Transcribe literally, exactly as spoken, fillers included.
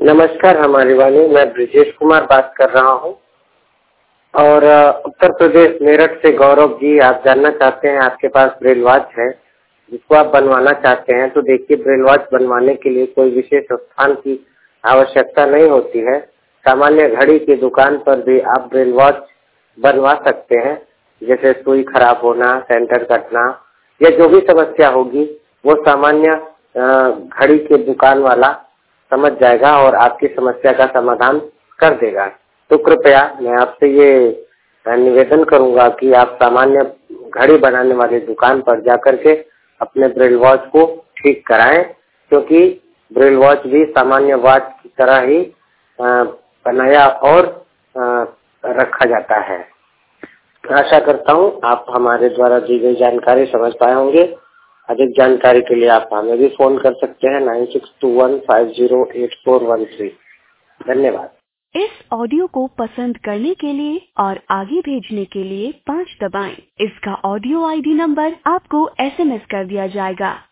नमस्कार हमारी वाली, मैं ब्रिजेश कुमार बात कर रहा हूँ और उत्तर प्रदेश मेरठ से गौरव जी, आप जानना चाहते हैं आपके पास ब्रेल वॉच है जिसको आप बनवाना चाहते हैं। तो देखिए, ब्रेल वॉच बनवाने के लिए कोई विशेष स्थान की आवश्यकता नहीं होती है। सामान्य घड़ी की दुकान पर भी आप ब्रेल वॉच बनवा सकते हैं। जैसे सुई खराब होना, सेंटर कटना या जो भी समस्या होगी वो सामान्य घड़ी के दुकान वाला समझ जाएगा और आपकी समस्या का समाधान कर देगा। तो कृपया मैं आपसे ये निवेदन करूंगा कि आप सामान्य घड़ी बनाने वाली दुकान पर जाकर के अपने ब्रेल वॉच को ठीक कराएं, क्योंकि ब्रेल वॉच भी सामान्य वॉच की तरह ही बनाया और रखा जाता है। आशा करता हूं आप हमारे द्वारा दी गई जानकारी समझ पाए होंगे। अधिक जानकारी के लिए आप हमें भी फोन कर सकते हैं nine six two one five zero eight four one three. धन्यवाद। इस ऑडियो को पसंद करने के लिए और आगे भेजने के लिए पाँच दबाएं। इसका ऑडियो आईडी नंबर आपको एसएमएस कर दिया जाएगा।